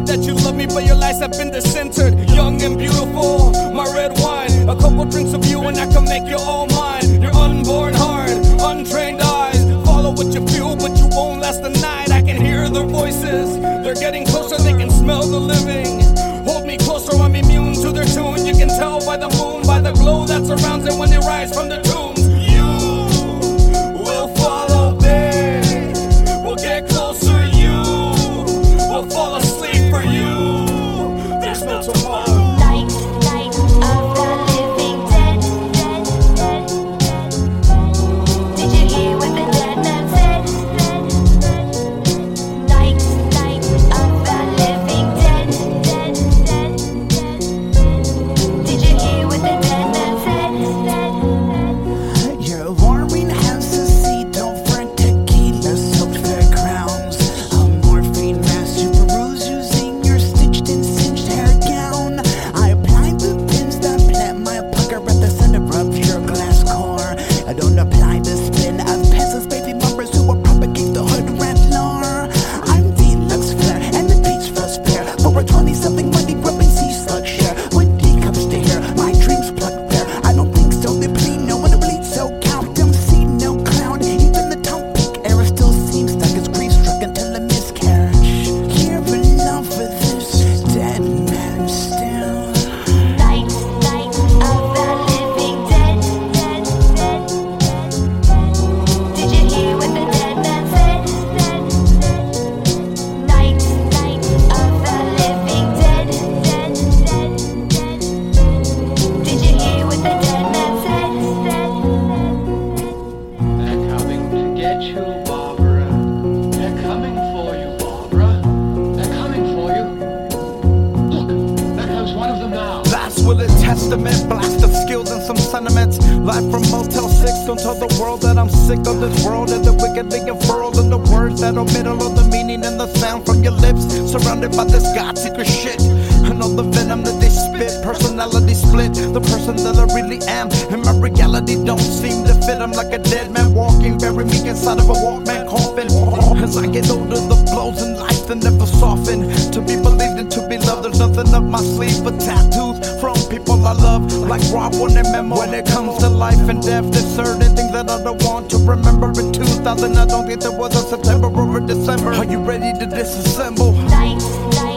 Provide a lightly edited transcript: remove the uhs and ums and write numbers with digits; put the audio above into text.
said that you love me, but your lies have been discentered. Young and beautiful, my red wine. A couple drinks of you and I can make you all mine. Your unborn heart, untrained eyes. Follow what you feel, but you won't last the night. I can hear their voices, they're getting closer, they can smell the living. Hold me closer, I'm immune to their tune. You can tell by the moon, by the glow that surrounds it when they rise from the tombs. You will follow me, we'll get closer, you will fall asleep for you. There's no tomorrow. Night of the living dead, dead, dead, dead. Did you hear what the dead man said? Night of the living dead, dead, dead, dead. Did you hear what the dead man said? Your warming house of cedar for tequila soaked fairgrounds. A morphine mask you peruse using your stitched and cinched hair gown. I applied the pins that plant my pucker at the center of your glass core. I don't apply the spin of peasants, baby mumbers who will propagate the hood rat lore. I'm deluxe flair and the peach fuzz pair for a 20-something money grubbing sea slug share. When he comes to hear my dreams plucked bare, I don't think so. They bleed, no one to bleed, so count. Don't see no clown. Even the town peak era still seems stuck as grief struck until a miscarriage. You're in love with this dead man still. Night of the living dead, dead, dead, dead, dead. Did you hear what the dead man said? Night of the living dead, dead, dead, dead. Did you hear what the dead man said? They're coming to get you, Barbara. They're coming for you, Barbara. They're coming for you. Look, there comes one of them now. Last will a testament, blast of skills and some sentiments. Live from Motel 6, don't tell the world that I'm sick of this world and the wicked being unfurled and the words that are middle of the meaning and the sound from your lips. Surrounded by this God secret shit and all the venom that they spit. Personality split, the person that I really am. And my reality don't seem to fit. I'm like a dead man walking, bury me inside of a Walkman coffin. As I get older, the blows in life that never soften. To be believed and to be loved, there's nothing up my sleeve but tattoos from people I love, like Rob on their memo. When it comes to life and death, there's certain things that I don't want to remember. In 2000, I don't think there was a September or a December. Are you ready to disassemble? Night